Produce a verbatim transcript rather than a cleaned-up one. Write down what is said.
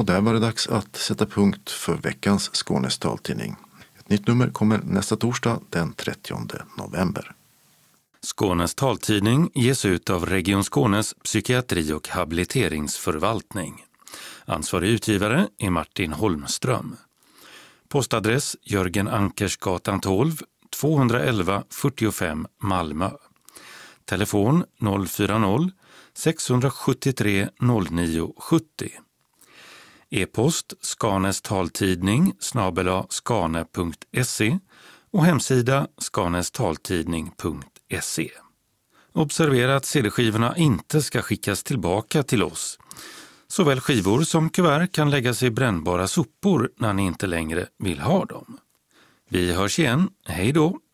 Och där var det dags att sätta punkt för veckans Skånes taltidning. Ett nytt nummer kommer nästa torsdag den trettionde november. Skånes taltidning ges ut av Region Skånes psykiatri- och habiliteringsförvaltning. Ansvarig utgivare är Martin Holmström. Postadress Jörgen Ankersgatan tolv, tvåhundraelva fyrtiofem Malmö. Telefon noll fyra noll sex sju tre noll nio sju noll. E-post Skanes taltidning snabel-a skane punkt se och hemsida skanestaltidning punkt se. Observera att C D-skivorna inte ska skickas tillbaka till oss. Såväl skivor som kuvert kan läggas i brännbara sopor när ni inte längre vill ha dem. Vi hörs igen. Hej då!